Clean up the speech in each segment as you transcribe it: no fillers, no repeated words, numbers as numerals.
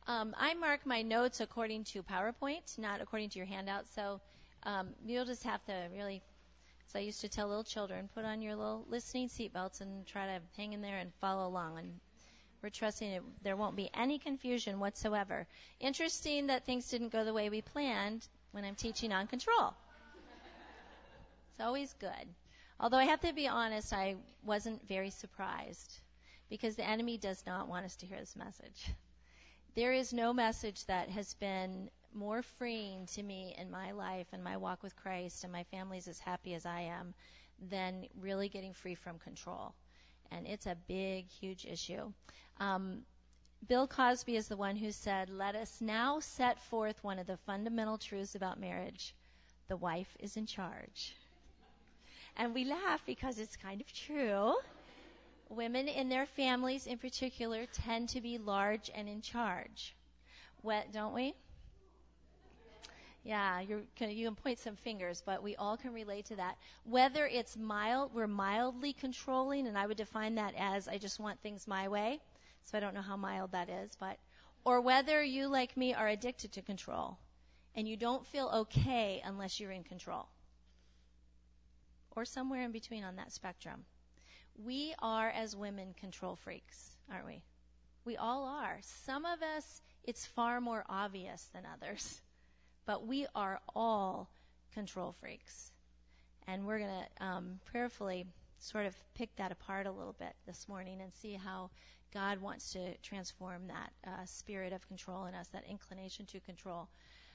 I mark my notes according to PowerPoint, not according to your handout. So you'll just have to really, as I used to tell little children, put on your little listening seatbelts and try to hang in there and follow along. And we're trusting that there won't be any confusion whatsoever. Interesting that things didn't go the way we planned when I'm teaching on control. It's always good. Although I have to be honest, I wasn't very surprised because the enemy does not want us to hear this message. There is no message that has been more freeing to me in my life and my walk with Christ, and my family's as happy as I am, than really getting free from control. And it's a big, huge issue. Bill Cosby is the one who said, "Let us now set forth one of the fundamental truths about marriage. The wife is in charge." And we laugh because it's kind of true. Women in their families in particular tend to be large and in charge. Don't we? Yeah, you can point some fingers, but we all can relate to that. Whether it's mild, we're mildly controlling, and I would define that as I just want things my way. So I don't know how mild that is, or whether you, like me, are addicted to control, and you don't feel okay unless you're in control. Or somewhere in between on that spectrum. We are, as women, control freaks, aren't we? We all are. Some of us, it's far more obvious than others. But we are all control freaks. And we're going to prayerfully sort of pick that apart a little bit this morning and see how God wants to transform that spirit of control in us, that inclination to control.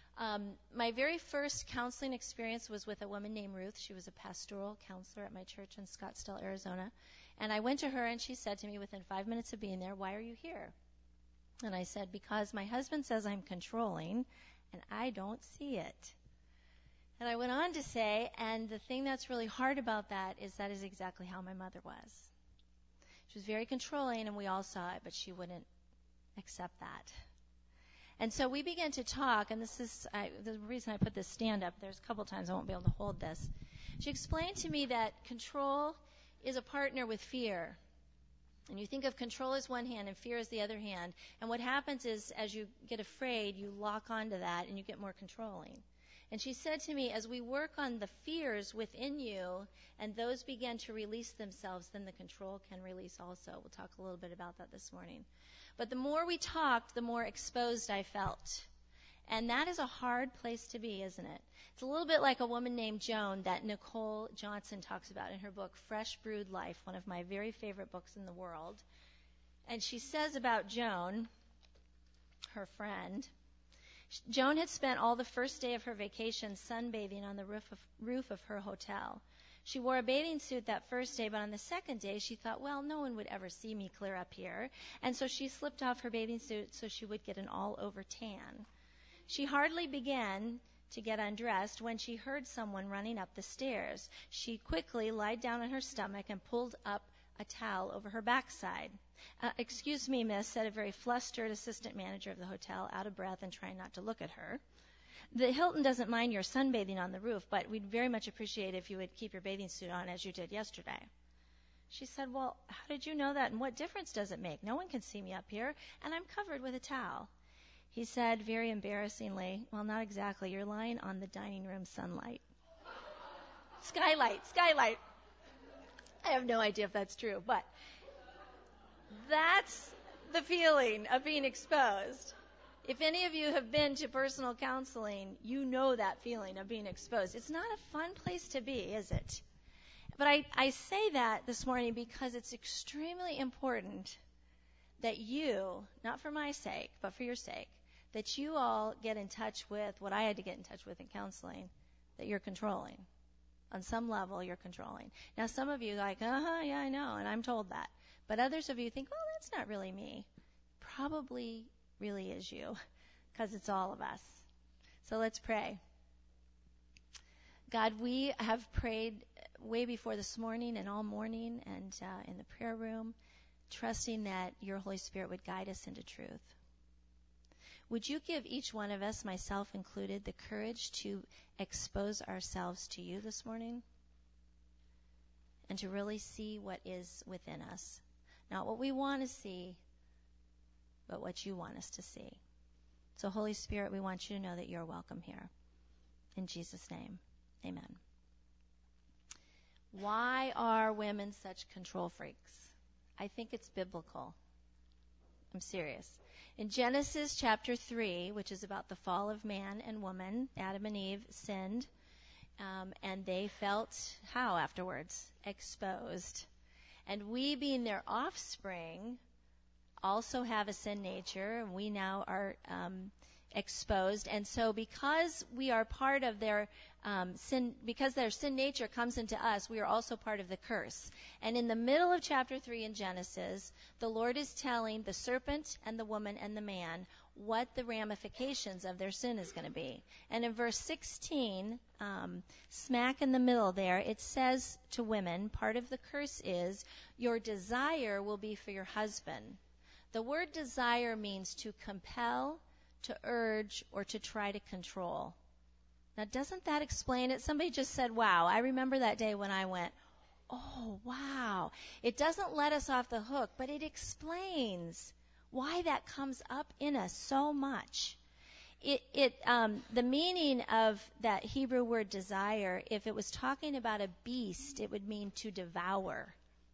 My very first counseling experience was with a woman named Ruth. She was a pastoral counselor at my church in Scottsdale, Arizona. And I went to her and she said to me within 5 minutes of being there, "Why are you here?" And I said, "Because my husband says I'm controlling and I don't see it." And I went on to say, and the thing that's really hard about that is exactly how my mother was. She was very controlling and we all saw it, but she wouldn't accept that. And so we began to talk, and this is the reason I put this stand up. There's a couple times I won't be able to hold this. She explained to me that control is a partner with fear. And you think of control as one hand and fear as the other hand. And what happens is, as you get afraid, you lock onto that and you get more controlling. And she said to me, as we work on the fears within you and those begin to release themselves, then the control can release also. We'll talk a little bit about that this morning. But the more we talked, the more exposed I felt. And that is a hard place to be, isn't it? It's a little bit like a woman named Joan that Nicole Johnson talks about in her book, Fresh Brewed Life, one of my very favorite books in the world. And she says about Joan, her friend, Joan had spent all the first day of her vacation sunbathing on the roof of her hotel. She wore a bathing suit that first day, but on the second day she thought, well, no one would ever see me clear up here. And so she slipped off her bathing suit so she would get an all-over tan. She hardly began to get undressed when she heard someone running up the stairs. She quickly lied down on her stomach and pulled up a towel over her backside. "Excuse me, miss," said a very flustered assistant manager of the hotel, out of breath and trying not to look at her. "The Hilton doesn't mind your sunbathing on the roof, but we'd very much appreciate if you would keep your bathing suit on as you did yesterday." She said, "Well, how did you know that, and what difference does it make? No one can see me up here, and I'm covered with a towel." He said, very embarrassingly, "Well, not exactly. You're lying on the dining room sunlight." Skylight. I have no idea if that's true, but that's the feeling of being exposed. If any of you have been to personal counseling, you know that feeling of being exposed. It's not a fun place to be, is it? But I say that this morning because it's extremely important that you, not for my sake, but for your sake, that you all get in touch with what I had to get in touch with in counseling, that you're controlling. On some level, you're controlling. Now, some of you are like, yeah, I know, and I'm told that. But others of you think, well, that's not really me. Probably really is you, because it's all of us. So let's pray. God, we have prayed way before this morning and all morning and in the prayer room, trusting that your Holy Spirit would guide us into truth. Would you give each one of us, myself included, the courage to expose ourselves to you this morning and to really see what is within us? Not what we want to see, but what you want us to see. So, Holy Spirit, we want you to know that you're welcome here. In Jesus' name, amen. Why are women such control freaks? I think it's biblical. I'm serious. In Genesis chapter 3, which is about the fall of man and woman, Adam and Eve sinned, and they felt how afterwards? Exposed. And we, being their offspring, also have a sin nature, and we now are exposed. And so because we are part of their sin, because their sin nature comes into us, we are also part of the curse. And in the middle of chapter 3 in Genesis, the Lord is telling the serpent and the woman and the man what the ramifications of their sin is going to be. And in verse 16, smack in the middle there, it says to women, part of the curse is, your desire will be for your husband. The word desire means to compel, to urge, or to try to control. Now, doesn't that explain it? Somebody just said, wow. I remember that day when I went, oh, wow. It doesn't let us off the hook, but it explains why that comes up in us so much. The meaning of that Hebrew word desire, if it was talking about a beast, it would mean to devour.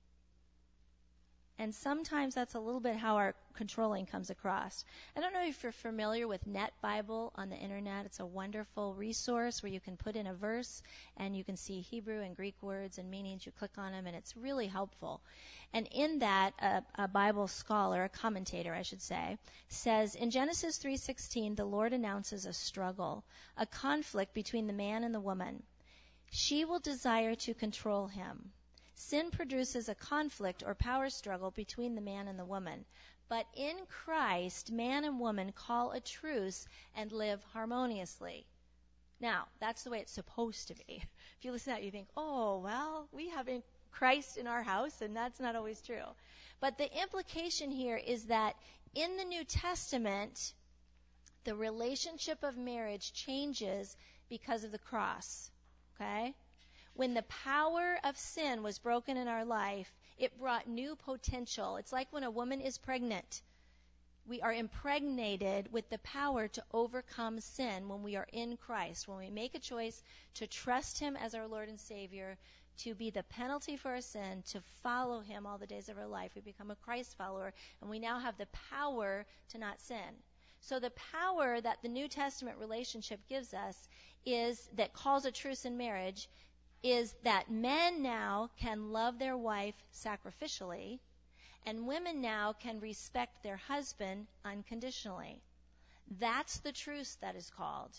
And sometimes that's a little bit how our controlling comes across. I don't know if you're familiar with Net Bible on the internet. It's a wonderful resource where you can put in a verse and you can see Hebrew and Greek words and meanings. You click on them and it's really helpful. And in that, a Bible scholar, a commentator I should say, says, in Genesis 3:16, the Lord announces a struggle, a conflict between the man and the woman. She will desire to control him. Sin produces a conflict or power struggle between the man and the woman. But in Christ, man and woman call a truce and live harmoniously. Now, that's the way it's supposed to be. If you listen to that, you think, oh, well, we have Christ in our house, and that's not always true. But the implication here is that in the New Testament, the relationship of marriage changes because of the cross. Okay? When the power of sin was broken in our life, it brought new potential. It's like when a woman is pregnant. We are impregnated with the power to overcome sin when we are in Christ. When we make a choice to trust Him as our Lord and Savior, to be the penalty for our sin, to follow Him all the days of our life, we become a Christ follower, and we now have the power to not sin. So the power that the New Testament relationship gives us is, that calls a truce in marriage, is that men now can love their wife sacrificially, and women now can respect their husband unconditionally. That's the truce that is called.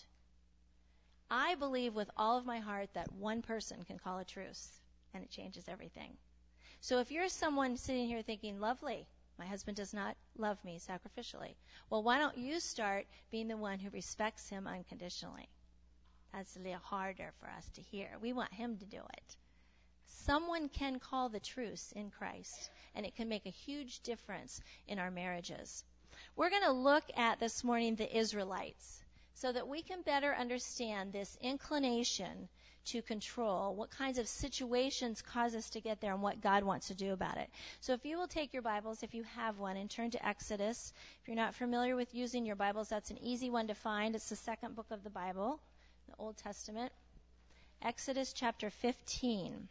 I believe with all of my heart that one person can call a truce, and it changes everything. So if you're someone sitting here thinking, lovely, my husband does not love me sacrificially, well, why don't you start being the one who respects him unconditionally? That's a little harder for us to hear. We want Him to do it. Someone can call the truce in Christ, and it can make a huge difference in our marriages. We're going to look at this morning the Israelites so that we can better understand this inclination to control, what kinds of situations cause us to get there, and what God wants to do about it. So if you will take your Bibles, if you have one, and turn to Exodus. If you're not familiar with using your Bibles, that's an easy one to find. It's the second book of the Bible, the Old Testament. Exodus chapter 15.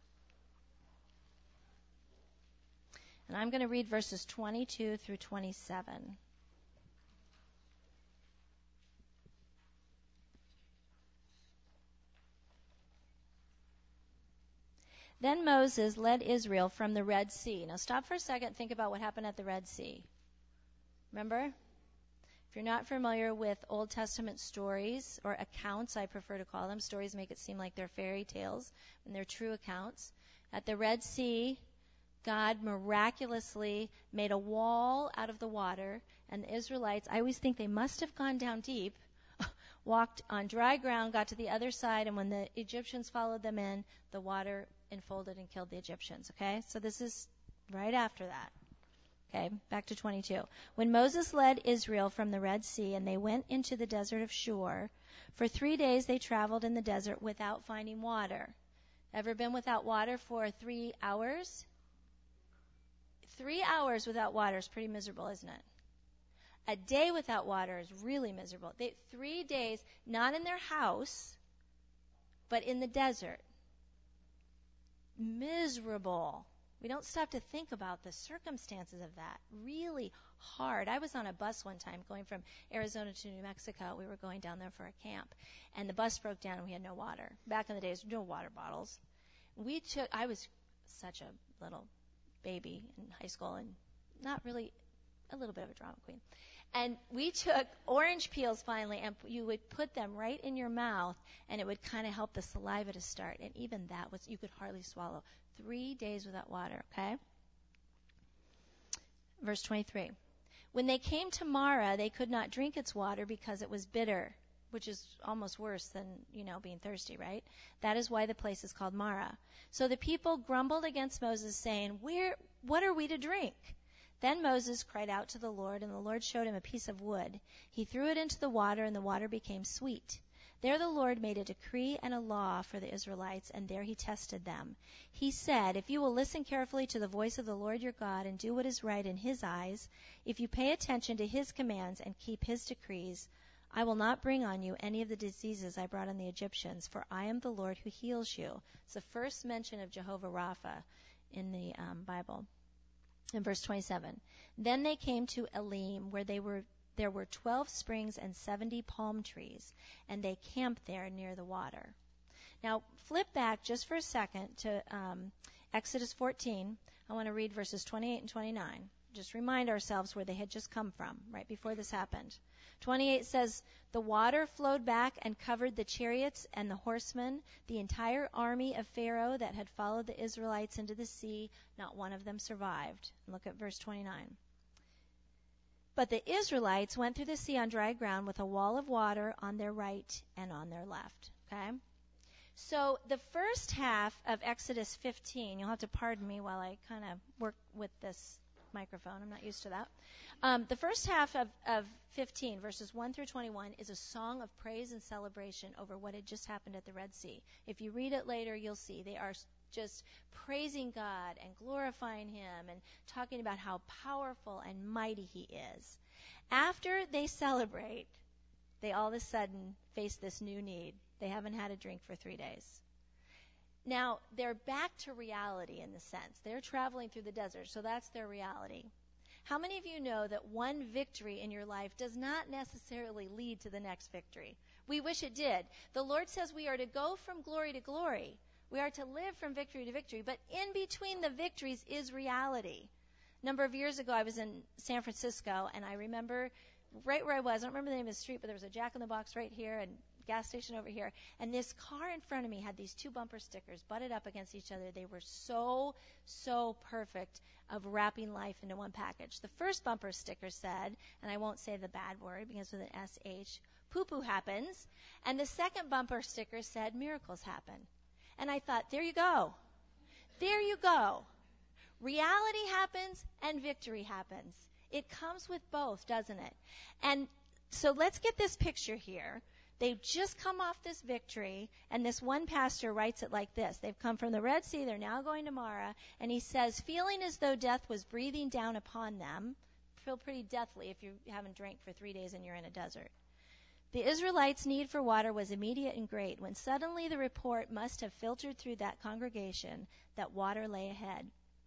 And I'm going to read verses 22 through 27. Then Moses led Israel from the Red Sea. Now stop for a second, think about what happened at the Red Sea. Remember? If you're not familiar with Old Testament stories, or accounts, I prefer to call them. Stories make it seem like they're fairy tales, and they're true accounts. At the Red Sea, God miraculously made a wall out of the water, and the Israelites, I always think they must have gone down deep, walked on dry ground, got to the other side, and when the Egyptians followed them in, the water enfolded and killed the Egyptians. Okay? So this is right after that. Okay, back to 22. When Moses led Israel from the Red Sea and they went into the desert of Shur, for 3 days they traveled in the desert without finding water. Ever been without water for 3 hours? 3 hours without water is pretty miserable, isn't it? A day without water is really miserable. 3 days, not in their house, but in the desert. Miserable. We don't stop to think about the circumstances of that. Really hard. I was on a bus one time going from Arizona to New Mexico. We were going down there for a camp, and the bus broke down and we had no water. Back in the days, no water bottles. I was such a little baby in high school and not really, a little bit of a drama queen. And we took orange peels finally, and you would put them right in your mouth, and it would kind of help the saliva to start. And even that you could hardly swallow. 3 days without water, okay? Verse 23. When they came to Marah, they could not drink its water because it was bitter, which is almost worse than, being thirsty, right? That is why the place is called Marah. So the people grumbled against Moses, saying, what are we to drink? Then Moses cried out to the Lord, and the Lord showed him a piece of wood. He threw it into the water, and the water became sweet. There the Lord made a decree and a law for the Israelites, and there he tested them. He said, if you will listen carefully to the voice of the Lord your God and do what is right in his eyes, if you pay attention to his commands and keep his decrees, I will not bring on you any of the diseases I brought on the Egyptians, for I am the Lord who heals you. It's the first mention of Jehovah Rapha in the Bible. In verse 27, then they came to Elim, where there were 12 springs and 70 palm trees, and they camped there near the water. Now, flip back just for a second to Exodus 14. I want to read verses 28 and 29. Just remind ourselves where they had just come from, right before this happened. 28 says, the water flowed back and covered the chariots and the horsemen, the entire army of Pharaoh that had followed the Israelites into the sea. Not one of them survived. Look at verse 29. But the Israelites went through the sea on dry ground with a wall of water on their right and on their left. Okay? So the first half of Exodus 15, you'll have to pardon me while I kind of work with this microphone. I'm not used to that. The first half of 15, verses 1 through 21, is a song of praise and celebration over what had just happened at the Red Sea. If you read it later, you'll see they are just praising God and glorifying him and talking about how powerful and mighty he is. After they celebrate, they all of a sudden face this new need. They haven't had a drink for 3 days. Now, they're back to reality in the sense. They're traveling through the desert, so that's their reality. How many of you know that one victory in your life does not necessarily lead to the next victory? We wish it did. The Lord says we are to go from glory to glory. We are to live from victory to victory, but in between the victories is reality. A number of years ago, I was in San Francisco, and I remember right where I was, I don't remember the name of the street, but there was a Jack in the Box right here and gas station over here, and this car in front of me had these 2 bumper stickers butted up against each other. They were so perfect of wrapping life into one package. The first bumper sticker said, and I won't say the bad word because with an SH, poo-poo happens, and the second bumper sticker said, miracles happen. And I thought, there you go. There you go. Reality happens and victory happens. It comes with both, doesn't it? And so let's get this picture here. They've just come off this victory, and this one pastor writes it like this. They've come from the Red Sea, they're now going to Marah, and he says, feeling as though death was breathing down upon them, feel pretty deathly if you haven't drank for 3 days and you're in a desert. The Israelites' need for water was immediate and great, when suddenly the report must have filtered through that congregation that water lay ahead.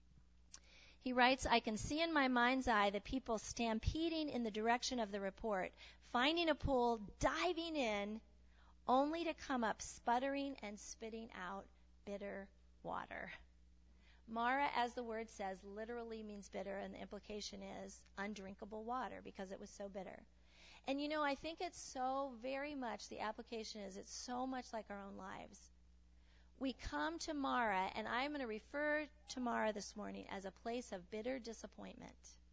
He writes, I can see in my mind's eye the people stampeding in the direction of the report, finding a pool, diving in, only to come up sputtering and spitting out bitter water. Marah, as the word says, literally means bitter, and the implication is undrinkable water because it was so bitter. And I think it's so very much, the application is it's so much like our own lives. We come to Marah, and I'm going to refer to Marah this morning as a place of bitter disappointment.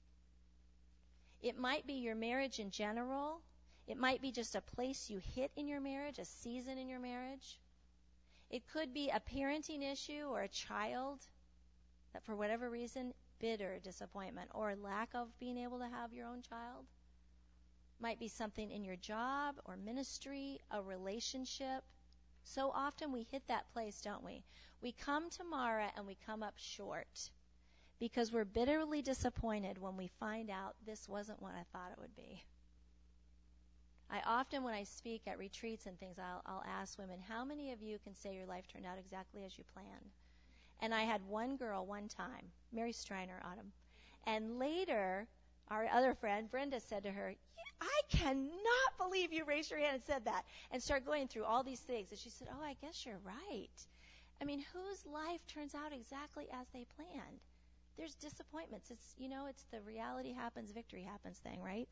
It might be your marriage in general. It might be just a place you hit in your marriage, a season in your marriage. It could be a parenting issue or a child that for whatever reason, bitter disappointment or lack of being able to have your own child. Might be something in your job or ministry, a relationship. So often we hit that place, don't we? We come to Marah and we come up short because we're bitterly disappointed when we find out this wasn't what I thought it would be. I often, when I speak at retreats and things, I'll ask women, how many of you can say your life turned out exactly as you planned? And I had one girl one time, Mary Striner, Autumn. And later, our other friend, Brenda, said to her, I cannot believe you raised your hand and said that, and started going through all these things. And she said, oh, I guess you're right. I mean, whose life turns out exactly as they planned? There's disappointments. It's the reality happens, victory happens thing, right?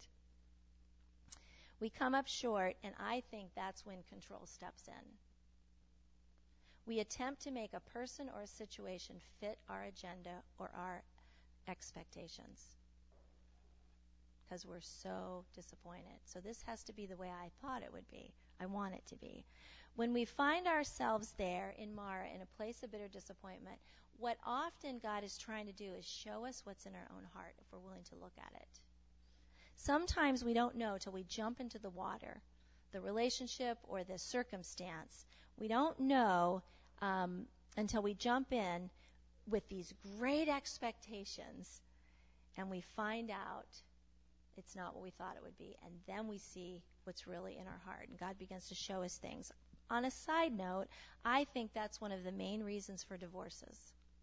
We come up short, and I think that's when control steps in. We attempt to make a person or a situation fit our agenda or our expectations because we're so disappointed. So this has to be the way I thought it would be. I want it to be. When we find ourselves there in Mara, in a place of bitter disappointment, what often God is trying to do is show us what's in our own heart if we're willing to look at it. Sometimes we don't know till we jump into the water, the relationship or the circumstance. We don't know until we jump in with these great expectations and we find out it's not what we thought it would be. And then we see what's really in our heart. And God begins to show us things. On a side note, I think that's one of the main reasons for divorces.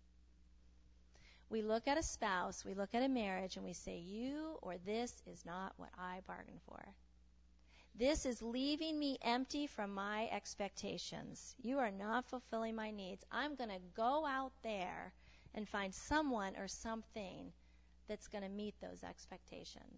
We look at a spouse, we look at a marriage, and we say, you or this is not what I bargained for. This is leaving me empty from my expectations. You are not fulfilling my needs. I'm going to go out there and find someone or something that's going to meet those expectations.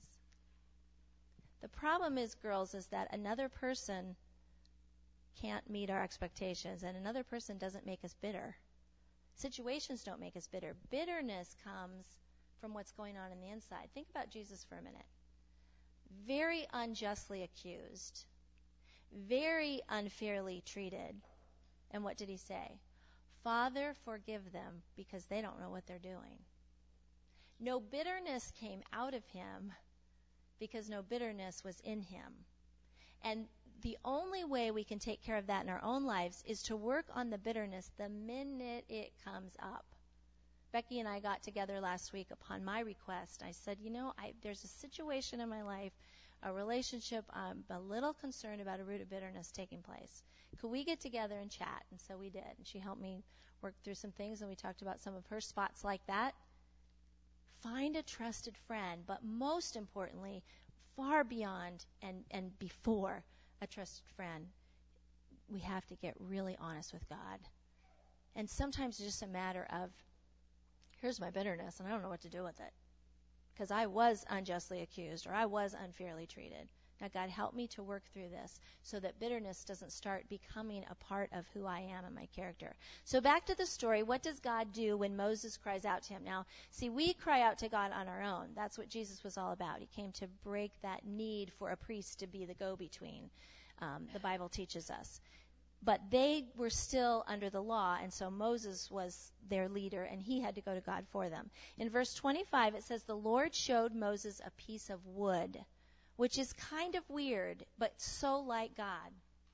The problem is, girls, is that another person can't meet our expectations, and another person doesn't make us bitter. Situations don't make us bitter. Bitterness comes from what's going on in the inside. Think about Jesus for a minute. Very unjustly accused, very unfairly treated. And what did he say? Father, forgive them because they don't know what they're doing. No bitterness came out of him because no bitterness was in him. And the only way we can take care of that in our own lives is to work on the bitterness the minute it comes up. Becky and I got together last week upon my request. I said, there's a situation in my life, a relationship, I'm a little concerned about a root of bitterness taking place. Could we get together and chat? And so we did. And she helped me work through some things, and we talked about some of her spots like that. Find a trusted friend, but most importantly, far beyond and before a trusted friend, we have to get really honest with God. And sometimes it's just a matter of, here's my bitterness, and I don't know what to do with it. Because I was unjustly accused, or I was unfairly treated. Now, God, help me to work through this so that bitterness doesn't start becoming a part of who I am and my character. So back to the story, what does God do when Moses cries out to him? Now, see, we cry out to God on our own. That's what Jesus was all about. He came to break that need for a priest to be the go-between, the Bible teaches us. But they were still under the law, and so Moses was their leader, and he had to go to God for them. In verse 25, it says, the Lord showed Moses a piece of wood, which is kind of weird, but so like God.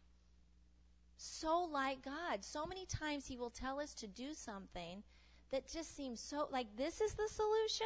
So like God. So many times he will tell us to do something that just seems so like this is the solution.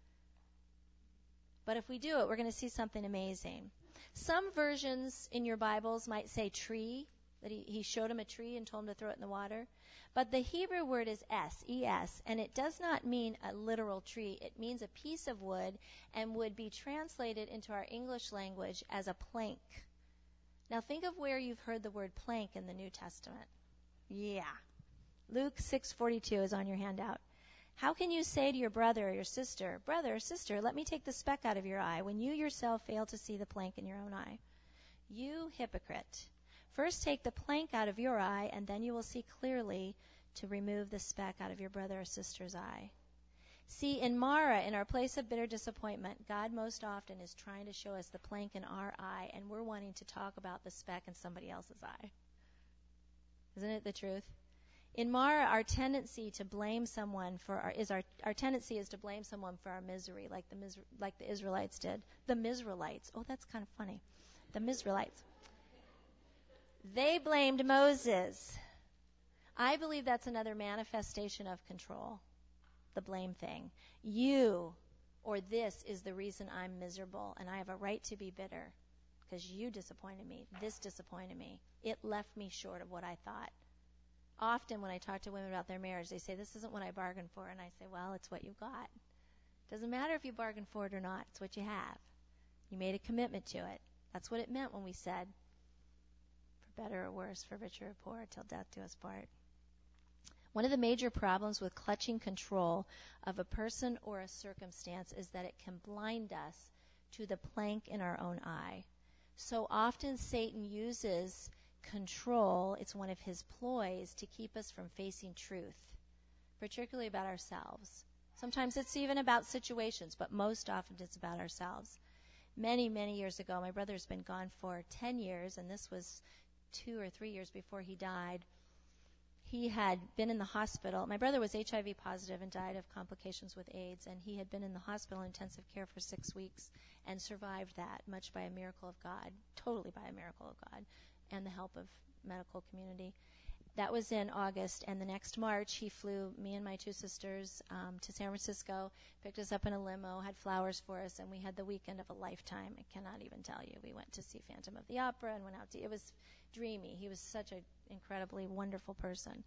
But if we do it, we're going to see something amazing. Some versions in your Bibles might say tree, that he showed him a tree and told him to throw it in the water. But the Hebrew word is es, and it does not mean a literal tree. It means a piece of wood and would be translated into our English language as a plank. Now think of where you've heard the word plank in the New Testament. Yeah. Luke 6:42 is on your handout. How can you say to your brother or your sister, brother or sister, let me take the speck out of your eye, when you yourself fail to see the plank in your own eye? You hypocrite. First take the plank out of your eye, and then you will see clearly to remove the speck out of your brother or sister's eye. See, in Mara, in our place of bitter disappointment, God most often is trying to show us the plank in our eye, and we're wanting to talk about the speck in somebody else's eye. Isn't it the truth? In Mara, our tendency to blame someone for our tendency is to blame someone for our misery, like the Israelites did. The Mizraelites. Oh, that's kind of funny. The Mizraelites. They blamed Moses. I believe that's another manifestation of control. the blame thing. You or this is the reason I'm miserable, and I have a right to be bitter because you disappointed me. This disappointed me. It left me short of what I thought. Often when I talk to women about their marriage, they say, this isn't what I bargained for. And I say, well, it's what you got. Doesn't matter if you bargained for it or not. It's what you have. You made a commitment to it. That's what it meant when we said, for better or worse, for richer or poor, till death do us part. One of the major problems with clutching control of a person or a circumstance is that it can blind us to the plank in our own eye. So often Satan uses control, it's one of his ploys, to keep us from facing truth, particularly about ourselves. Sometimes it's even about situations, but most often it's about ourselves. Many, many years ago, my brother's been gone for 10 years, and this was 2 or 3 years before he died. He had been in the hospital. My brother was HIV positive and died of complications with AIDS, and he had been in the hospital in intensive care for 6 weeks and survived that, much by a miracle of God, totally by a miracle of God, and the help of medical community. That was in August, and the next March he flew me and my 2 sisters to San Francisco, picked us up in a limo, had flowers for us, and we had the weekend of a lifetime. I cannot even tell you. We went to see Phantom of the Opera and went out to, it was dreamy. He was such an incredibly wonderful person.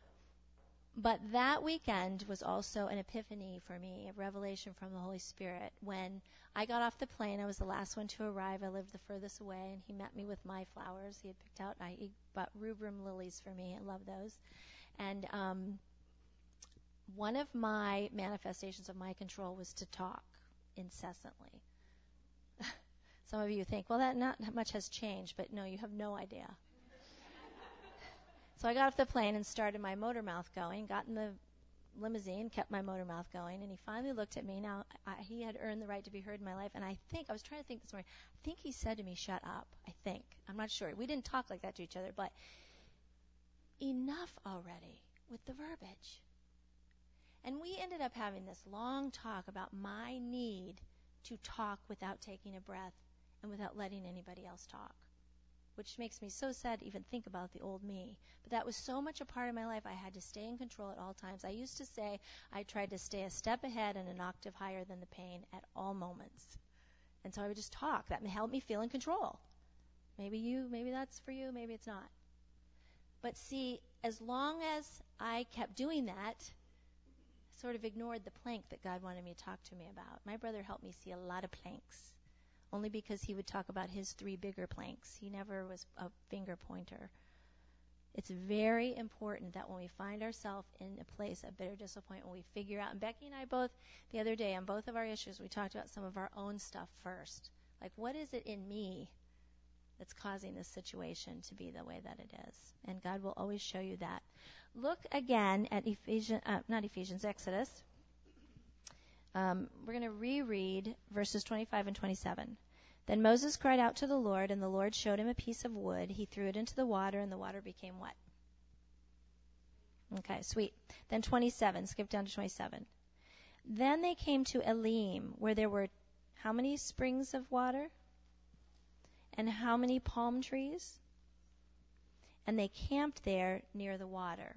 But that weekend was also an epiphany for me, a revelation from the Holy Spirit. When I got off the plane, I was the last one to arrive. I lived the furthest away, and he met me with my flowers. He had picked out, he bought rubrum lilies for me. I love those. And one of my manifestations of my control was to talk incessantly. Some of you think, well, that not much has changed, but no, you have no idea. So I got off the plane and started my motor mouth going, got in the limousine, kept my motor mouth going, and he finally looked at me. Now, he had earned the right to be heard in my life, and I was trying to think this morning, I think he said to me, shut up, I think. I'm not sure. We didn't talk like that to each other, but enough already with the verbiage. And we ended up having this long talk about my need to talk without taking a breath and without letting anybody else talk, which makes me so sad to even think about the old me. But that was so much a part of my life. I had to stay in control at all times. I used to say I tried to stay a step ahead and an octave higher than the pain at all moments. And so I would just talk. That helped me feel in control. Maybe that's for you, maybe it's not. But see, as long as I kept doing that, I sort of ignored the plank that God wanted me to talk to me about. My brother helped me see a lot of planks, only because he would talk about his 3 bigger planks. He never was a finger pointer. It's very important that when we find ourselves in a place of bitter disappointment, we figure out, and Becky and I both, the other day, on both of our issues, we talked about some of our own stuff first. Like, what is it in me that's causing this situation to be the way that it is? And God will always show you that. Look again at Exodus. We're going to reread verses 25 and 27. Then Moses cried out to the Lord, and the Lord showed him a piece of wood. He threw it into the water, and the water became what? Okay, sweet. Then 27, skip down to 27. Then they came to Elim, where there were how many springs of water? And how many palm trees? And they camped there near the water.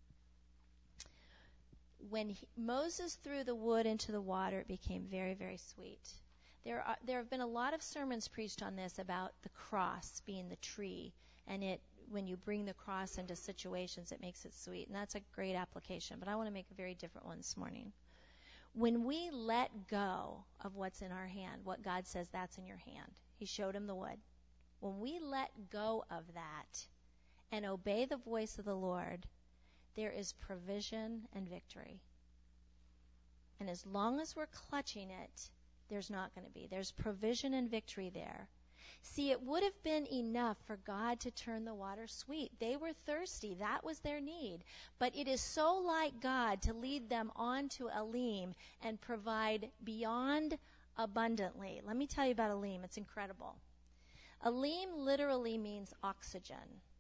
When Moses threw the wood into the water, it became very, very sweet. There have been a lot of sermons preached on this about the cross being the tree, and when you bring the cross into situations, it makes it sweet, and that's a great application. But I want to make a very different one this morning. When we let go of what's in our hand, what God says that's in your hand, He showed him the wood. When we let go of that and obey the voice of the Lord, there is provision and victory. And as long as we're clutching it, there's not going to be. There's provision and victory there. See, it would have been enough for God to turn the water sweet. They were thirsty. That was their need. But it is so like God to lead them on to Elim and provide beyond abundantly. Let me tell you about Elim. It's incredible. Elim literally means oxygen.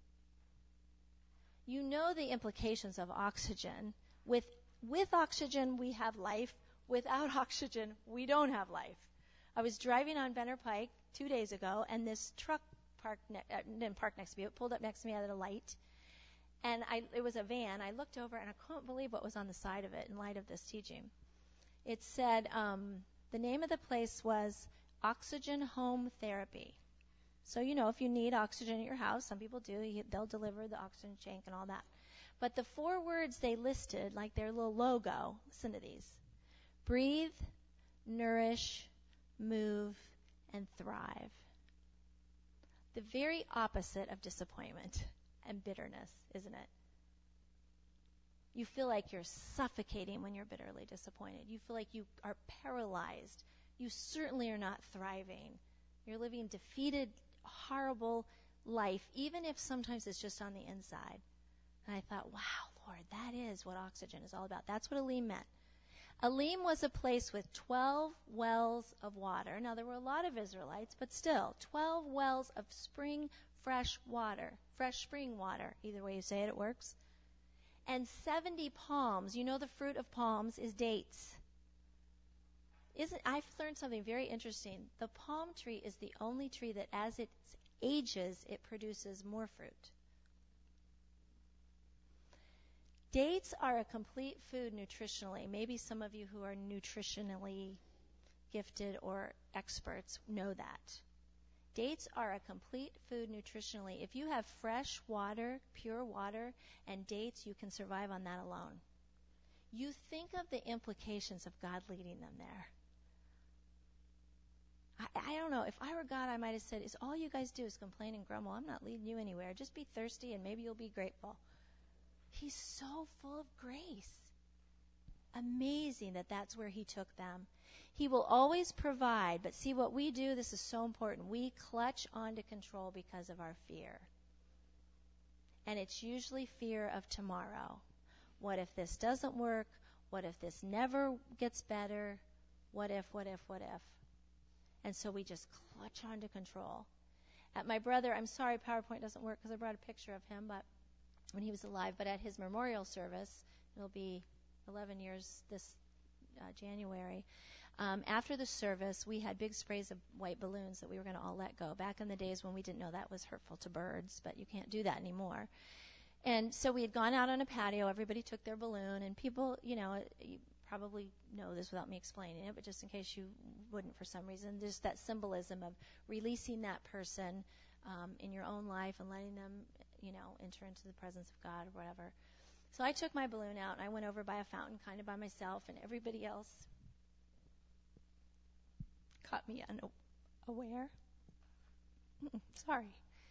You know the implications of oxygen. With oxygen, we have life. Without oxygen, we don't have life. I was driving on Benner Pike 2 days ago, and this truck didn't park next to me. It pulled up next to me at a light. And it was a van. I looked over and I couldn't believe what was on the side of it in light of this teaching. It said, the name of the place was Oxygen Home Therapy. So, if you need oxygen at your house, some people do, they'll deliver the oxygen tank and all that. But the 4 words they listed, like their little logo, listen to these: breathe, nourish, move, and thrive. The very opposite of disappointment and bitterness, isn't it? You feel like you're suffocating when you're bitterly disappointed. You feel like you are paralyzed. You certainly are not thriving. You're living defeated, horrible life, even if sometimes it's just on the inside. And I thought, wow, Lord, that is what oxygen is all about. That's what Elim meant. Elim was a place with 12 wells of water. Now, there were a lot of Israelites, but still, 12 wells of fresh spring water. Either way you say it, it works. And 70 palms. You know the fruit of palms is dates. I've learned something very interesting. The palm tree is the only tree that as it ages, it produces more fruit. Dates are a complete food nutritionally. Maybe some of you who are nutritionally gifted or experts know that. Dates are a complete food nutritionally. If you have fresh water, pure water, and dates, you can survive on that alone. You think of the implications of God leading them there. I don't know. If I were God, I might have said, all you guys do is complain and grumble. I'm not leading you anywhere. Just be thirsty and maybe you'll be grateful. He's so full of grace. Amazing that that's where he took them. He will always provide, but see what we do, this is so important. We clutch onto control because of our fear. And it's usually fear of tomorrow. What if this doesn't work? What if this never gets better? What if? And so we just clutch onto control. At my brother, I'm sorry PowerPoint doesn't work because I brought a picture of him, but when he was alive, but at his memorial service, it'll be 11 years this January. After the service, we had big sprays of white balloons that we were going to all let go. Back in the days when we didn't know that was hurtful to birds, but you can't do that anymore. And so we had gone out on a patio. Everybody took their balloon, and people, you probably know this without me explaining it, but just in case you wouldn't for some reason, there's that symbolism of releasing that person in your own life and letting them, enter into the presence of God or whatever. So I took my balloon out, and I went over by a fountain kind of by myself, and everybody else caught me unaware. Sorry.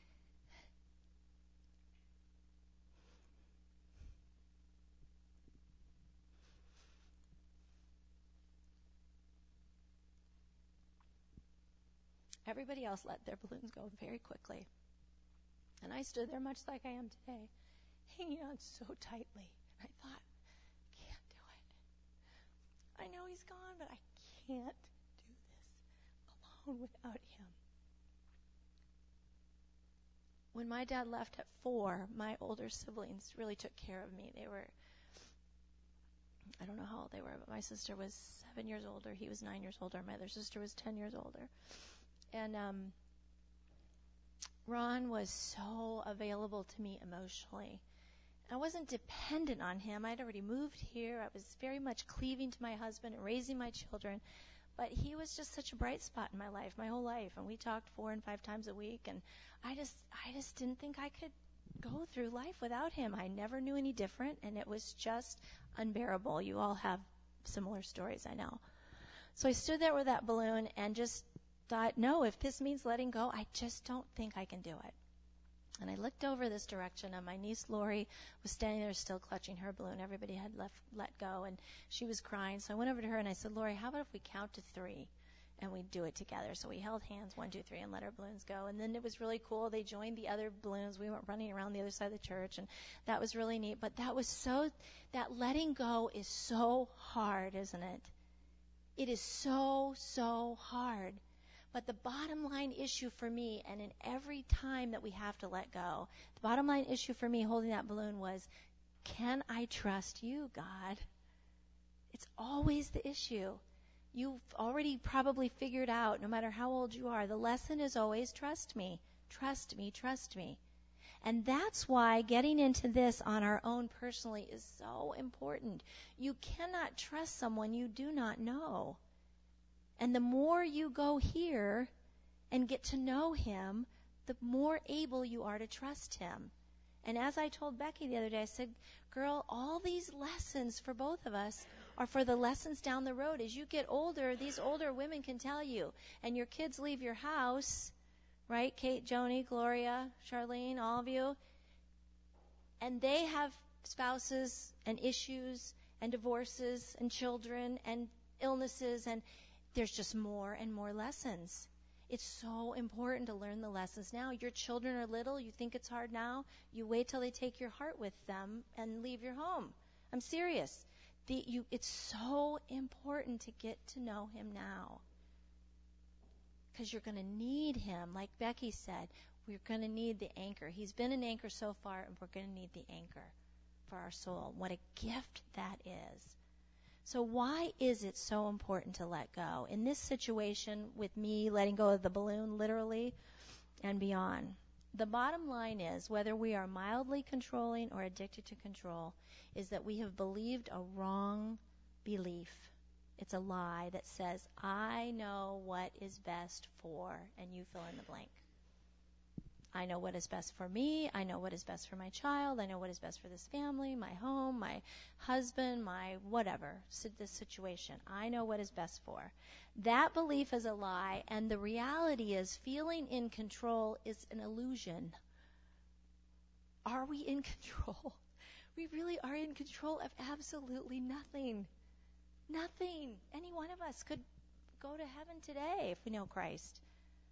Everybody else let their balloons go very quickly. And I stood there much like I am today, hanging on so tightly. I thought, I can't do it. I know he's gone, but I can't do this alone without him. When my dad left at 4, my older siblings really took care of me. They were, I don't know how old they were, but my sister was 7 years older. He was 9 years older. My other sister was 10 years older. And Ron was so available to me emotionally. I wasn't dependent on him. I'd already moved here. I was very much cleaving to my husband and raising my children. But he was just such a bright spot in my life, my whole life. And we talked 4 and 5 times a week. And I just didn't think I could go through life without him. I never knew any different, and it was just unbearable. You all have similar stories, I know. So I stood there with that balloon and just thought, no, if this means letting go, I just don't think I can do it. And I looked over this direction, and my niece Lori was standing there still clutching her balloon. Everybody had let go, and she was crying. So I went over to her, and I said, Lori, how about if we count to 3, and we do it together? So we held hands, 1, 2, 3, and let our balloons go. And then it was really cool. They joined the other balloons. We went running around the other side of the church, and that was really neat. But that letting go is so hard, isn't it? It is so, so hard. But the bottom line issue for me, and in every time that we have to let go, the bottom line issue for me holding that balloon was, can I trust you, God? It's always the issue. You've already probably figured out, no matter how old you are, the lesson is always trust me, trust me, trust me. And that's why getting into this on our own personally is so important. You cannot trust someone you do not know. And the more you go here and get to know him, the more able you are to trust him. And as I told Becky the other day, I said, girl, all these lessons for both of us are for the lessons down the road. As you get older, these older women can tell you, and your kids leave your house, right? Kate, Joni, Gloria, Charlene, all of you. And they have spouses and issues and divorces and children and illnesses, and there's just more and more lessons. It's so important to learn the lessons now. Your children are little. You think it's hard now. You wait till they take your heart with them and leave your home. I'm serious. It's so important to get to know him now. Because you're going to need him. Like Becky said, we're going to need the anchor. He's been an anchor so far, and we're going to need the anchor for our soul. What a gift that is. So why is it so important to let go? In this situation with me letting go of the balloon literally and beyond, the bottom line is whether we are mildly controlling or addicted to control is that we have believed a wrong belief. It's a lie that says, I know what is best for, and you fill in the blank. I know what is best for me. I know what is best for my child. I know what is best for this family, my home, my husband, my whatever, this situation. I know what is best for. That belief is a lie, and the reality is feeling in control is an illusion. Are we in control? We really are in control of absolutely nothing. Nothing. Any one of us could go to heaven today if we know Christ.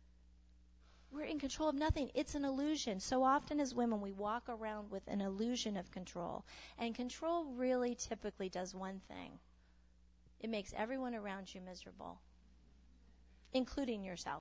We're in control of nothing. It's an illusion. So often as women, we walk around with an illusion of control. And control really typically does one thing. It makes everyone around you miserable, including yourself.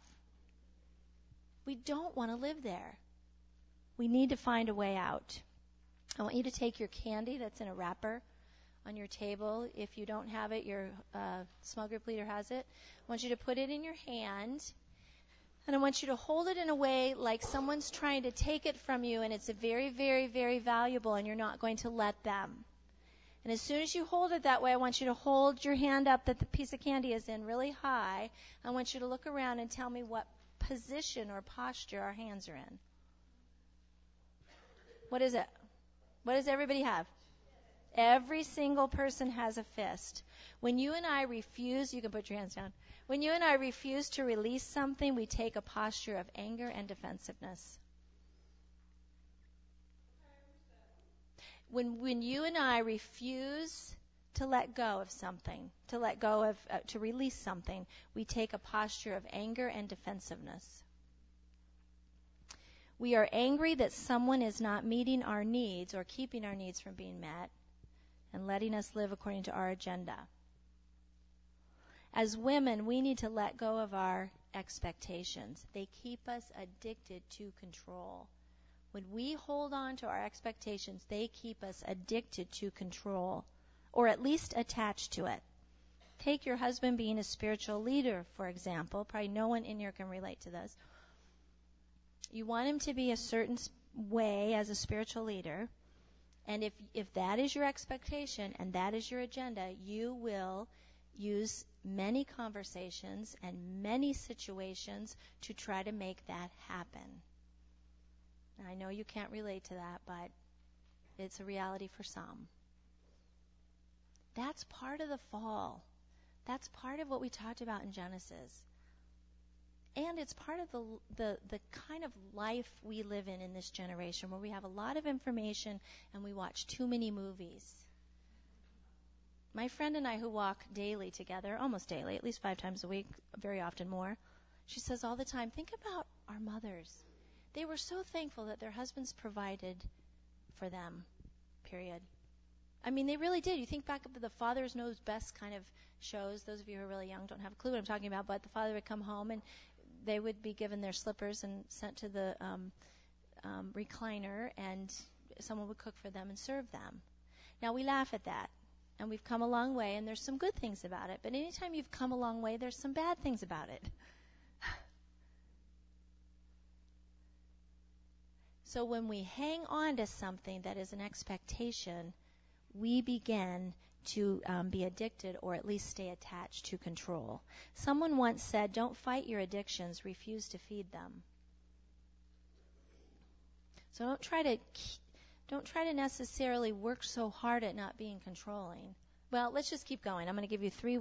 We don't want to live there. We need to find a way out. I want you to take your candy that's in a wrapper on your table. If you don't have it, your small group leader has it. I want you to put it in your hand. And I want you to hold it in a way like someone's trying to take it from you, and it's a very, very, very valuable, and you're not going to let them. And as soon as you hold it that way, I want you to hold your hand up that the piece of candy is in really high. I want you to look around and tell me what position or posture our hands are in. What is it? What does everybody have? Every single person has a fist. When you and I refuse, you can put your hands down. When you and I refuse to release something, we take a posture of anger and defensiveness. When you and I refuse to let go of something, to release something, we take a posture of anger and defensiveness. We are angry that someone is not meeting our needs or keeping our needs from being met and letting us live according to our agenda. As women, we need to let go of our expectations. They keep us addicted to control. When we hold on to our expectations, they keep us addicted to control, or at least attached to it. Take your husband being a spiritual leader, for example. Probably no one in here can relate to this. You want him to be a certain way as a spiritual leader, and if that is your expectation and that is your agenda, you will use many conversations and many situations to try to make that happen. And I know you can't relate to that, but it's a reality for some. That's part of the fall. That's part of what we talked about in Genesis. And it's part of the kind of life we live in this generation, where we have a lot of information and we watch too many movies. My friend and I, who walk daily together, almost daily, at least 5 times a week, very often more, she says all the time, think about our mothers. They were so thankful that their husbands provided for them, period. I mean, they really did. You think back up to the Father's Knows Best kind of shows. Those of you who are really young don't have a clue what I'm talking about, but the father would come home and they would be given their slippers and sent to the recliner, and someone would cook for them and serve them. Now, we laugh at that. And we've come a long way, and there's some good things about it. But anytime you've come a long way, there's some bad things about it. So when we hang on to something that is an expectation, we begin to be addicted or at least stay attached to control. Someone once said, don't fight your addictions, refuse to feed them. So don't try to necessarily work so hard at not being controlling. Well, let's just keep going. I'm going to give you three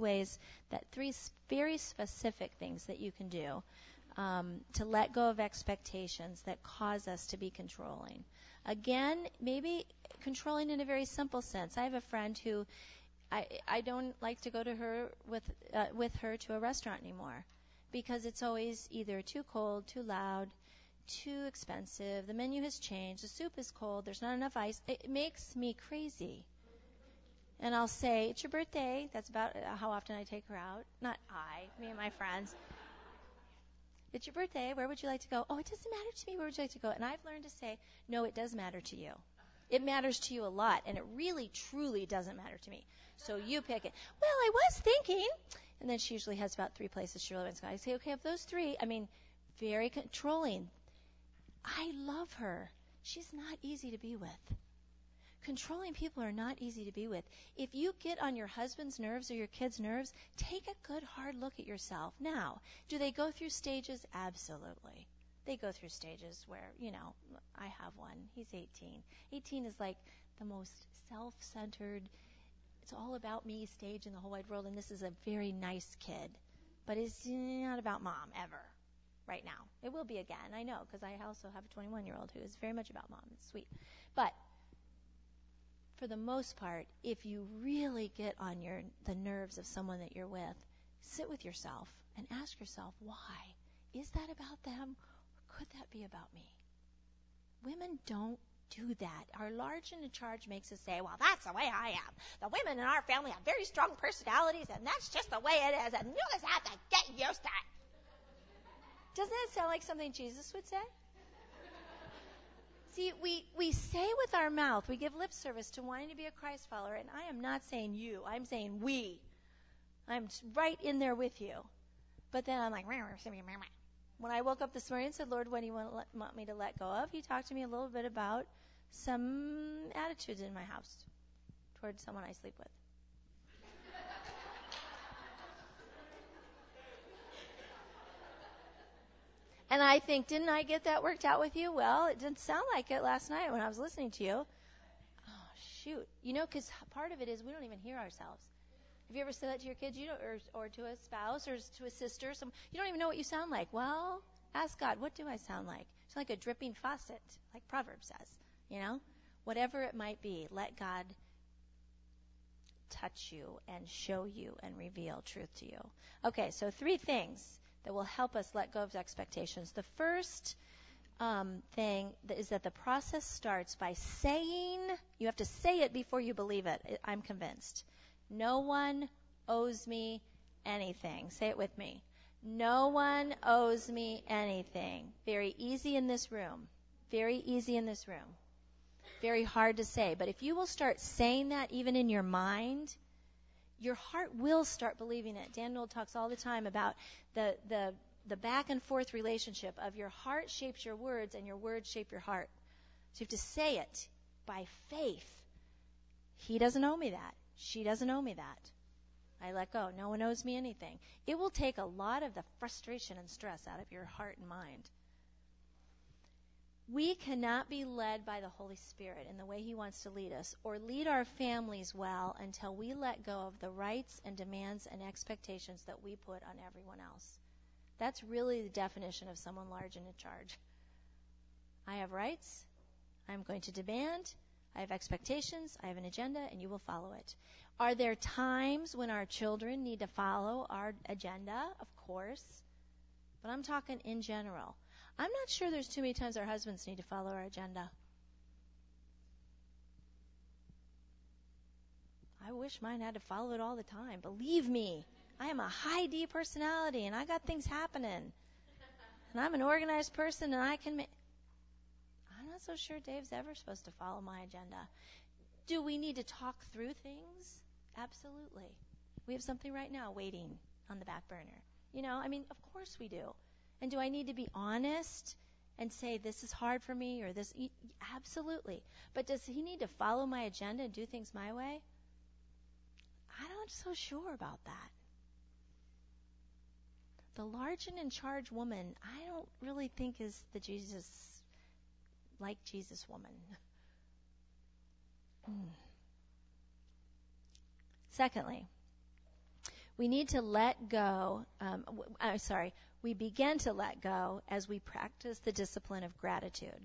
very specific things that you can do to let go of expectations that cause us to be controlling. Again, maybe controlling in a very simple sense. I have a friend who I don't like to go to her with her to a restaurant anymore because it's always either too cold, too loud, too expensive. The menu has changed. The soup is cold. There's not enough ice. It makes me crazy. And I'll say, it's your birthday. That's about how often I take her out. Not me and my friends. It's your birthday. Where would you like to go? Oh, it doesn't matter to me. Where would you like to go? And I've learned to say, no, it does matter to you. It matters to you a lot, and it really, truly doesn't matter to me. So you pick it. Well, I was thinking. And then she usually has about 3 places she really wants to go. I say, okay, of those 3, very controlling. I love her. She's not easy to be with. Controlling people are not easy to be with. If you get on your husband's nerves or your kids' nerves, take a good hard look at yourself. Now, do they go through stages? Absolutely. They go through stages where, I have one. He's 18. 18 is like the most self-centered, it's all about me stage in the whole wide world, and this is a very nice kid. But it's not about mom, ever. Right now. It will be again, I know, because I also have a 21-year-old who is very much about mom. It's sweet. But for the most part, if you really get on the nerves of someone that you're with, sit with yourself and ask yourself, why? Is that about them, or could that be about me? Women don't do that. Our large and in charge makes us say, well, that's the way I am. The women in our family have very strong personalities, and that's just the way it is, and you just have to get used to it. Doesn't that sound like something Jesus would say? See, we say with our mouth, we give lip service to wanting to be a Christ follower, and I am not saying you, I'm saying we. I'm right in there with you. But then I'm like, when I woke up this morning and said, Lord, what do you want me to let go of? He talked to me a little bit about some attitudes in my house towards someone I sleep with. And I think, didn't I get that worked out with you? Well, it didn't sound like it last night when I was listening to you. Oh, shoot. Because part of it is we don't even hear ourselves. Have you ever said that to your kids, or to a spouse, or to a sister? You don't even know what you sound like. Well, ask God, what do I sound like? I sound like a dripping faucet, like Proverbs says. Whatever it might be, let God touch you and show you and reveal truth to you. Okay, so 3 things that will help us let go of expectations. The first thing is that the process starts by saying, you have to say it before you believe it. I'm convinced. No one owes me anything. Say it with me. No one owes me anything. Very easy in this room. Very easy in this room. Very hard to say. But if you will start saying that even in your mind, your heart will start believing it. Dan Knoll talks all the time about the back and forth relationship of your heart shapes your words and your words shape your heart. So you have to say it by faith. He doesn't owe me that. She doesn't owe me that. I let go. No one owes me anything. It will take a lot of the frustration and stress out of your heart and mind. We cannot be led by the Holy Spirit in the way He wants to lead us or lead our families well until we let go of the rights and demands and expectations that we put on everyone else. That's really the definition of someone large and in charge. I have rights. I'm going to demand. I have expectations. I have an agenda, and you will follow it. Are there times when our children need to follow our agenda? Of course. But I'm talking in general. I'm not sure there's too many times our husbands need to follow our agenda. I wish mine had to follow it all the time. Believe me, I am a high D personality, and I got things happening. And I'm an organized person, and I can I'm not so sure Dave's ever supposed to follow my agenda. Do we need to talk through things? Absolutely. We have something right now waiting on the back burner. Of course we do. And do I need to be honest and say, this is hard for me, or this, absolutely. But does he need to follow my agenda and do things my way? I'm not so sure about that. The large and in charge woman, I don't really think is the Jesus, like Jesus woman. Secondly, we need to let go, we begin to let go as we practice the discipline of gratitude.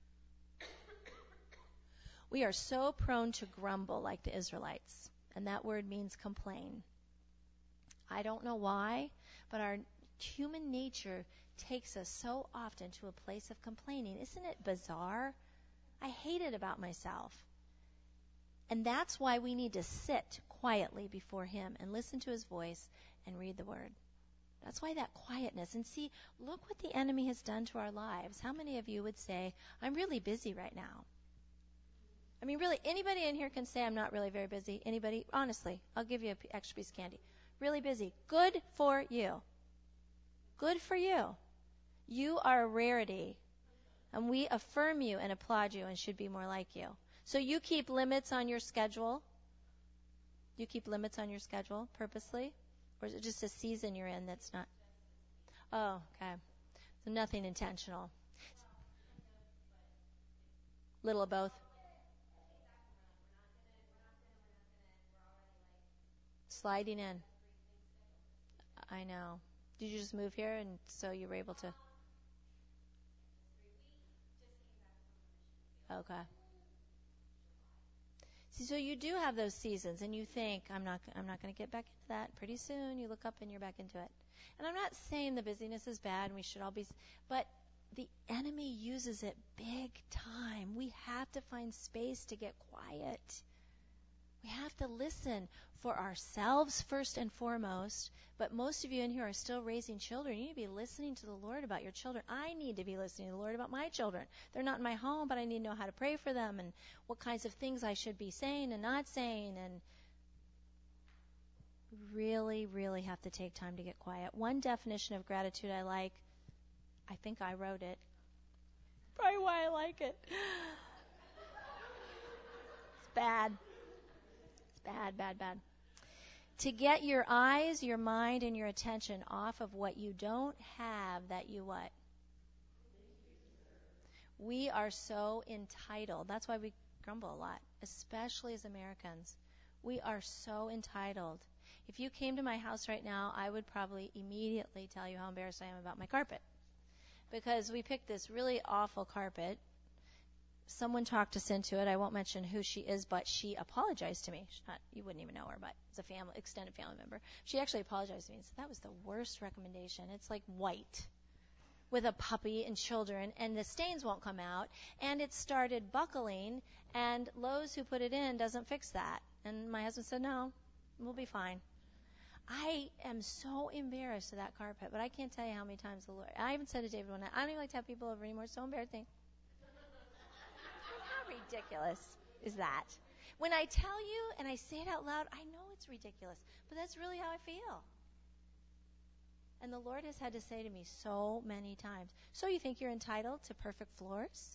We are so prone to grumble like the Israelites, and that word means complain. I don't know why, but our human nature takes us so often to a place of complaining. Isn't it bizarre? I hate it about myself. And that's why we need to sit quietly before him and listen to his voice and read the word. That's why that quietness. And see, look what the enemy has done to our lives. How many of you would say, I'm really busy right now? I mean, really, anybody in here can say I'm not really very busy. Anybody? Honestly, I'll give you an extra piece of candy. Really busy. Good for you. Good for you. You are a rarity. And we affirm you and applaud you and should be more like you. So you keep limits on your schedule? You keep limits on your schedule purposely? Or is it just a season you're in that's not? Oh, okay. So nothing intentional. Little of both. Sliding in. I know. Did you just move here and so you were able to? Okay. See, so you do have those seasons, and you think, I'm not going to get back into that. Pretty soon, you look up and you're back into it. And I'm not saying the busyness is bad, and we should all be, but the enemy uses it big time. We have to find space to get quiet. We have to listen for ourselves first and foremost. But most of you in here are still raising children. You need to be listening to the Lord about your children. I need to be listening to the Lord about my children. They're not in my home, but I need to know how to pray for them and what kinds of things I should be saying and not saying. And really, really have to take time to get quiet. One definition of gratitude I like, I think I wrote it. Probably why I like it. It's bad. Bad. To get your eyes, your mind, and your attention off of what you don't have that you what? We are so entitled. That's why we grumble a lot, especially as Americans. We are so entitled. If you came to my house right now, I would probably immediately tell you how embarrassed I am about my carpet. Because we picked this really awful carpet. Someone talked us into it. I won't mention who she is, but she apologized to me. You wouldn't even know her, but it's a extended family member. She actually apologized to me and said, that was the worst recommendation. It's like white with a puppy and children, and the stains won't come out, and it started buckling, and Lowe's, who put it in, doesn't fix that. And my husband said, no, we'll be fine. I am so embarrassed of that carpet, but I can't tell you how many times the Lord, I even said to David one night, I don't even like to have people over anymore. It's so embarrassing. How ridiculous is that? When I tell you and I say it out loud, I know it's ridiculous, but that's really how I feel. And the Lord has had to say to me so many times, so you think you're entitled to perfect floors?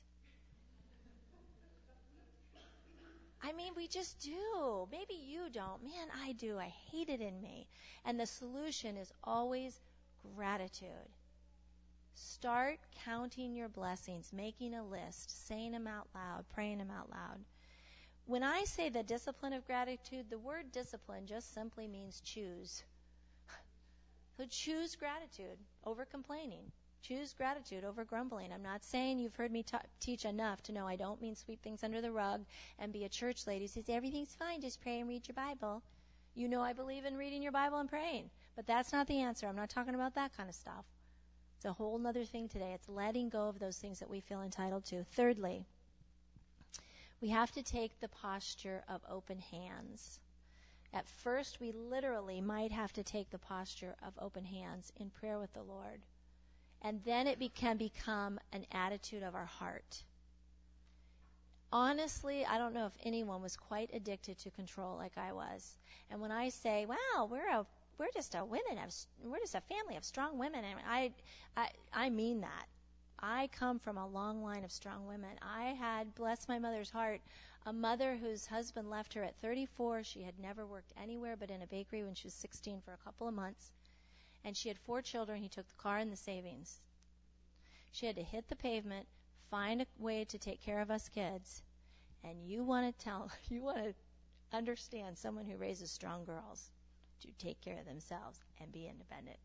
I mean, we just do. Maybe you don't. Man, I do. I hate it in me. And the solution is always gratitude. Start counting your blessings, making a list, saying them out loud, praying them out loud. When I say the discipline of gratitude, the word discipline just simply means choose. So choose gratitude over complaining. Choose gratitude over grumbling. I'm not saying you've heard me teach enough to know I don't mean sweep things under the rug and be a church lady who says everything's fine, just pray and read your Bible. You know I believe in reading your Bible and praying, but that's not the answer. I'm not talking about that kind of stuff. It's a whole other thing today. It's letting go of those things that we feel entitled to. Thirdly, we have to take the posture of open hands. At first, we literally might have to take the posture of open hands in prayer with the Lord. And then it can become an attitude of our heart. Honestly, I don't know if anyone was quite addicted to control like I was. And when I say, wow, we're just a family of strong women, and I mean that. I come from a long line of strong women. I had, bless my mother's heart, a mother whose husband left her at 34. She had never worked anywhere but in a bakery when she was 16 for a couple of months. And she had 4 children. He took the car and the savings. She had to hit the pavement, find a way to take care of us kids. And you want to understand someone who raises strong girls to take care of themselves and be independent.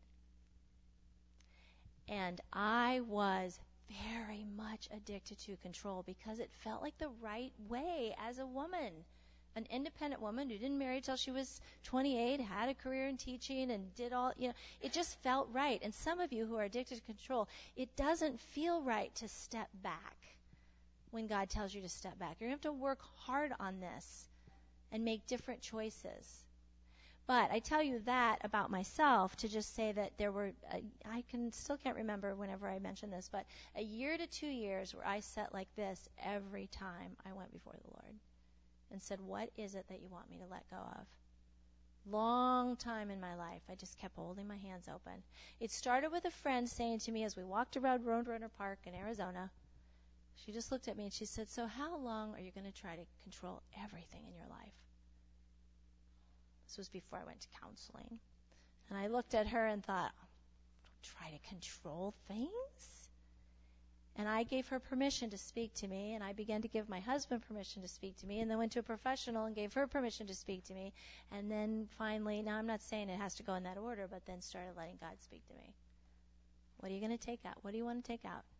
And I was very much addicted to control because it felt like the right way as a woman. An independent woman who didn't marry till she was 28, had a career in teaching and did all, it just felt right. And some of you who are addicted to control, it doesn't feel right to step back when God tells you to step back. You're going to have to work hard on this and make different choices. But I tell you that about myself to just say that there were, still can't remember whenever I mention this, but a year to 2 years where I sat like this every time I went before the Lord and said, what is it that you want me to let go of? Long time in my life, I just kept holding my hands open. It started with a friend saying to me as we walked around Roadrunner Park in Arizona, she just looked at me and she said, so how long are you going to try to control everything in your life? This was before I went to counseling. And I looked at her and thought, don't try to control things? And I gave her permission to speak to me, and I began to give my husband permission to speak to me, and then went to a professional and gave her permission to speak to me. And then finally, now I'm not saying it has to go in that order, but then started letting God speak to me. What are you going to take out? What do you want to take out?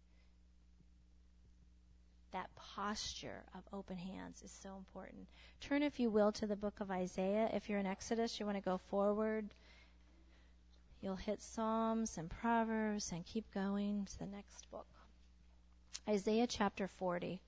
That posture of open hands is so important. Turn, if you will, to the book of Isaiah. If you're in Exodus, you want to go forward. You'll hit Psalms and Proverbs and keep going to the next book. Isaiah chapter 40.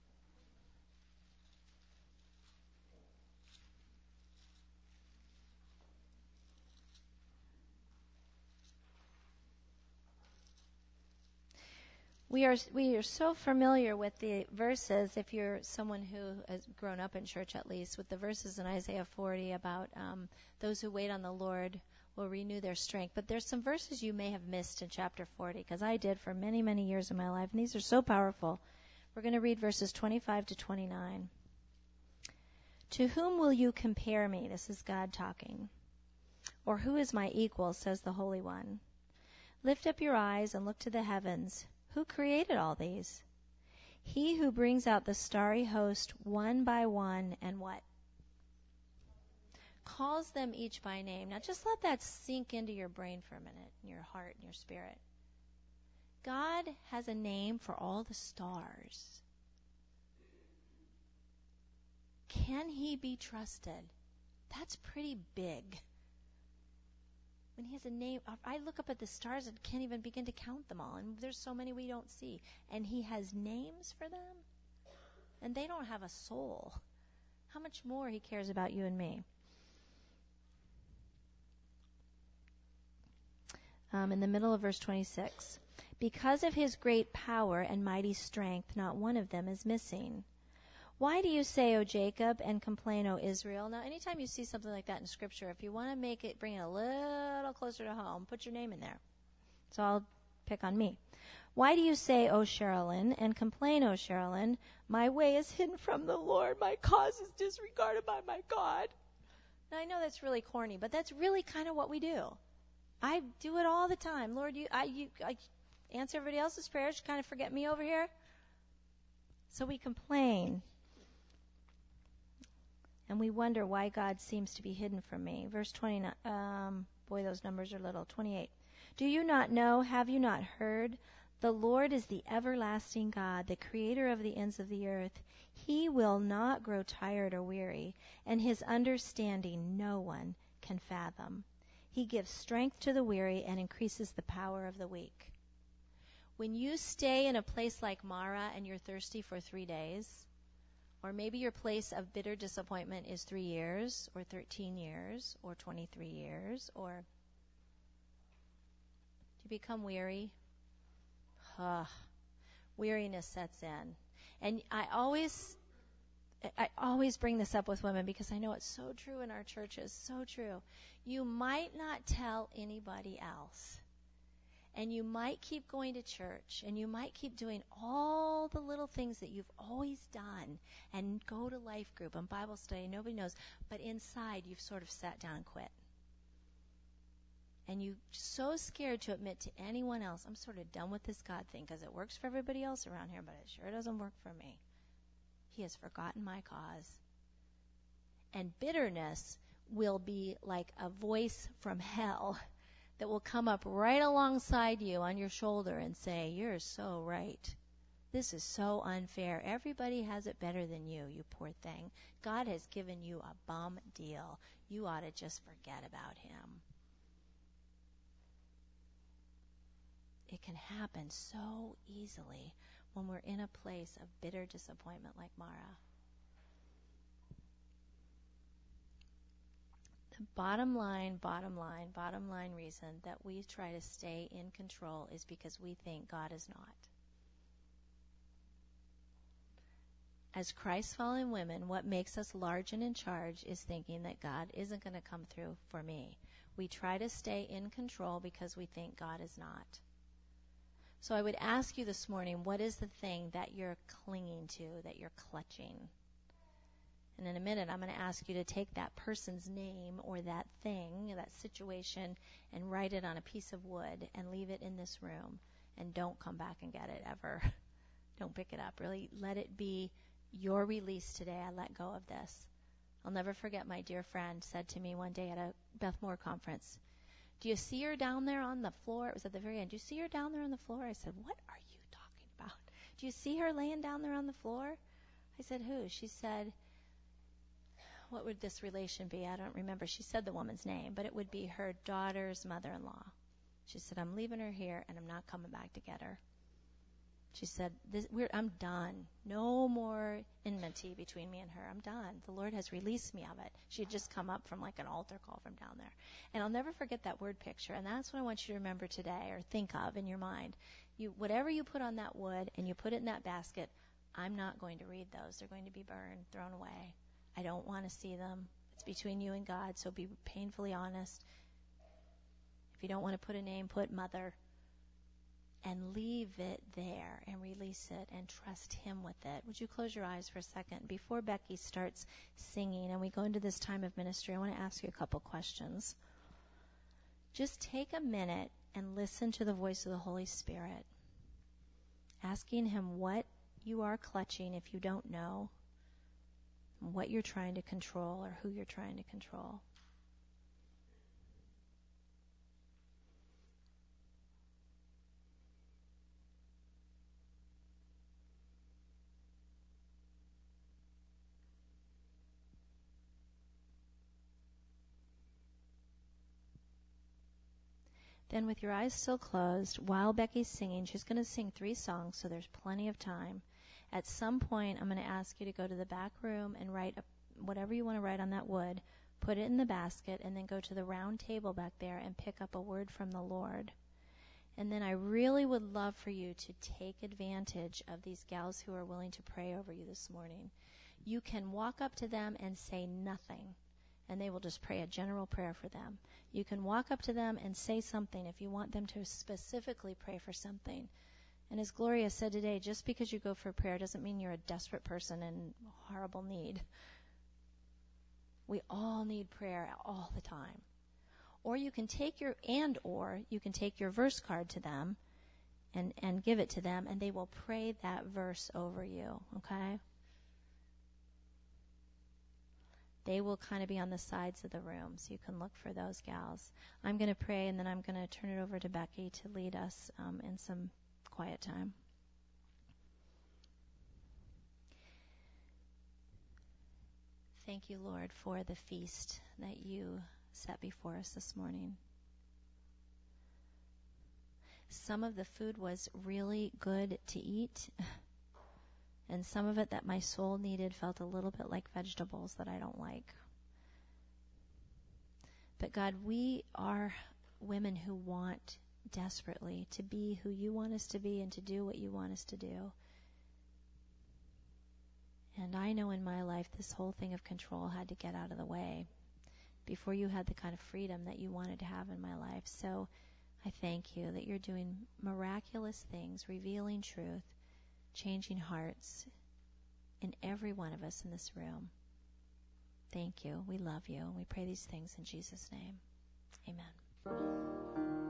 We are so familiar with the verses, if you're someone who has grown up in church at least, with the verses in Isaiah 40 about those who wait on the Lord will renew their strength. But there's some verses you may have missed in chapter 40, because I did for many, many years of my life, and these are so powerful. We're going to read verses 25 to 29. To whom will you compare me? This is God talking. Or who is my equal, says the Holy One. Lift up your eyes and look to the heavens. Who created all these? He who brings out the starry host one by one and what? Calls them each by name. Now just let that sink into your brain for a minute, in your heart and your spirit. God has a name for all the stars. Can he be trusted? That's pretty big. When he has a name, I look up at the stars and can't even begin to count them all. And there's so many we don't see. And he has names for them. And they don't have a soul. How much more he cares about you and me. In the middle of verse 26. Because of his great power and mighty strength, not one of them is missing. Why do you say, O Jacob, and complain, O Israel? Now, anytime you see something like that in Scripture, if you want to bring it a little closer to home, put your name in there. So I'll pick on me. Why do you say, O Sherilyn, and complain, O Sherilyn? My way is hidden from the Lord. My cause is disregarded by my God. Now, I know that's really corny, but that's really kind of what we do. I do it all the time. Lord, I answer everybody else's prayers. You kind of forget me over here. So we complain. And we wonder why God seems to be hidden from me. Verse 29. Boy, those numbers are little. 28. Do you not know? Have you not heard? The Lord is the everlasting God, the creator of the ends of the earth. He will not grow tired or weary, and his understanding no one can fathom. He gives strength to the weary and increases the power of the weak. When you stay in a place like Mara and you're thirsty for 3 days, or maybe your place of bitter disappointment is 3 years, or 13 years, or 23 years, or you become weary, weariness sets in. And I always bring this up with women because I know it's so true in our churches, so true. You might not tell anybody else, And you might keep going to church, and you might keep doing all the little things that you've always done, and go to life group and Bible study, nobody knows. But inside, you've sort of sat down and quit. And you're so scared to admit to anyone else, I'm sort of done with this God thing, because it works for everybody else around here, but it sure doesn't work for me. He has forgotten my cause. And bitterness will be like a voice from hell that will come up right alongside you on your shoulder and say, you're so right. This is so unfair. Everybody has it better than you, you poor thing. God has given you a bum deal. You ought to just forget about him. It can happen so easily when we're in a place of bitter disappointment like Mara. The bottom line reason that we try to stay in control is because we think God is not. As Christ-following women, what makes us large and in charge is thinking that God isn't going to come through for me. We try to stay in control because we think God is not. So I would ask you this morning, what is the thing that you're clinging to, that you're clutching? And in a minute, I'm going to ask you to take that person's name or that thing, that situation, and write it on a piece of wood and leave it in this room. And don't come back and get it ever. Don't pick it up. Really let it be your release today. I let go of this. I'll never forget my dear friend said to me one day at a Beth Moore conference, do you see her down there on the floor? It was at the very end. Do you see her down there on the floor? I said, what are you talking about? Do you see her laying down there on the floor? I said, who? She said, what would this relation be? I don't remember. She said the woman's name, but it would be her daughter's mother-in-law. She said, I'm leaving her here, and I'm not coming back to get her. She said, I'm done. No more enmity between me and her. I'm done. The Lord has released me of it. She had just come up from like an altar call from down there. And I'll never forget that word picture. And that's what I want you to remember today or think of in your mind. Whatever you put on that wood and you put it in that basket, I'm not going to read those. They're going to be burned, thrown away. I don't want to see them. It's between you and God, so be painfully honest. If you don't want to put a name, put mother. And leave it there and release it and trust him with it. Would you close your eyes for a second? Before Becky starts singing and we go into this time of ministry, I want to ask you a couple questions. Just take a minute and listen to the voice of the Holy Spirit, asking him what you are clutching if you don't know, what you're trying to control or who you're trying to control. Then with your eyes still closed, while Becky's singing, she's going to sing 3 songs, so there's plenty of time. At some point, I'm going to ask you to go to the back room and write whatever you want to write on that wood, put it in the basket, and then go to the round table back there and pick up a word from the Lord. And then I really would love for you to take advantage of these gals who are willing to pray over you this morning. You can walk up to them and say nothing, and they will just pray a general prayer for them. You can walk up to them and say something if you want them to specifically pray for something. And as Gloria said today, just because you go for prayer doesn't mean you're a desperate person in horrible need. We all need prayer all the time. Or you can take your verse card to them and give it to them, and they will pray that verse over you, okay? They will kind of be on the sides of the room, so you can look for those gals. I'm going to pray, and then I'm going to turn it over to Becky to lead us in some quiet time. Thank you, Lord, for the feast that you set before us this morning. Some of the food was really good to eat, and some of it that my soul needed felt a little bit like vegetables that I don't like. But God, we are women who want desperately to be who you want us to be and to do what you want us to do. And I know in my life this whole thing of control had to get out of the way before you had the kind of freedom that you wanted to have in my life. So I thank you that you're doing miraculous things, revealing truth, changing hearts in every one of us in this room. Thank you. We love you. We pray these things in Jesus' name. Amen.